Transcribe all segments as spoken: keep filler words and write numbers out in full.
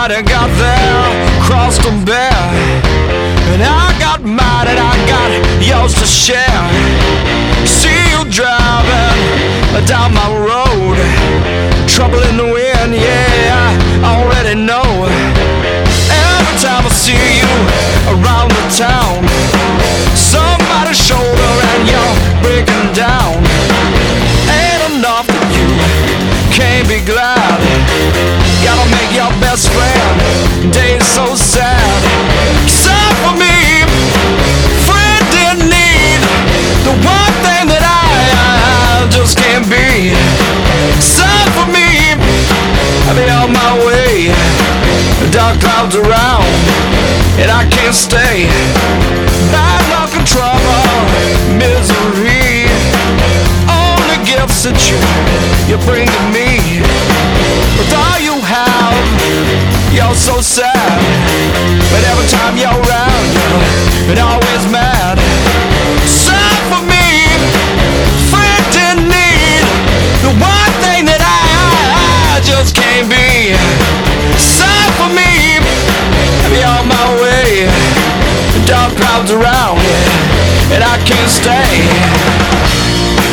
mighty got there, crossed them bare, and I got mine and I got yours to share. See you driving down my road, trouble in the wind, yeah, I already know. Every time I see you around the town, somebody's shoulder and you're breaking down. Ain't enough that you can't be glad. Gotta make your best friend days so sad. Except for me, friend in need, the one thing that I, I just can't be. Except for me, I'll be on my way. The dark clouds around, and I can't stay. Bad luck and trouble, misery, all the gifts that you, you bring to me. With all you have, you're so sad. But every time you're around, you're always mad. Sad for me, friend in need, the one thing that I, I just can't be. Sad for me, I'll be on my way. The dark clouds around, yeah, and I can't stay.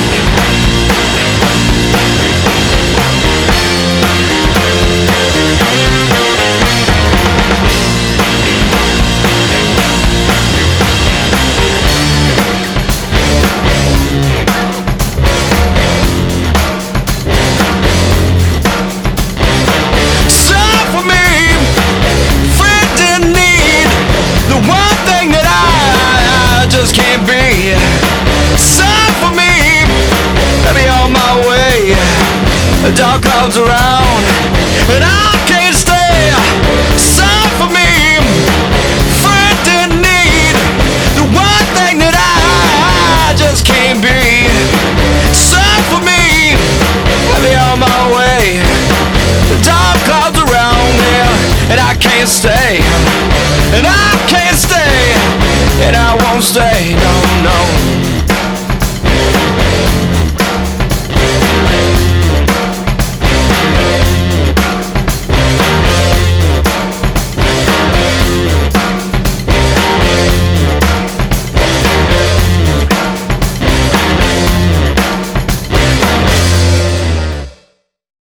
Just can't be. Sad for me, I'll be on my way. The dark clouds around, and I can't stay. Sad for me, friend in need, the one thing that I, I just can't be. Sad for me, I'll be on my way. The dark clouds around, yeah, and I can't stay. And I can't stay, and I won't stay, no, no.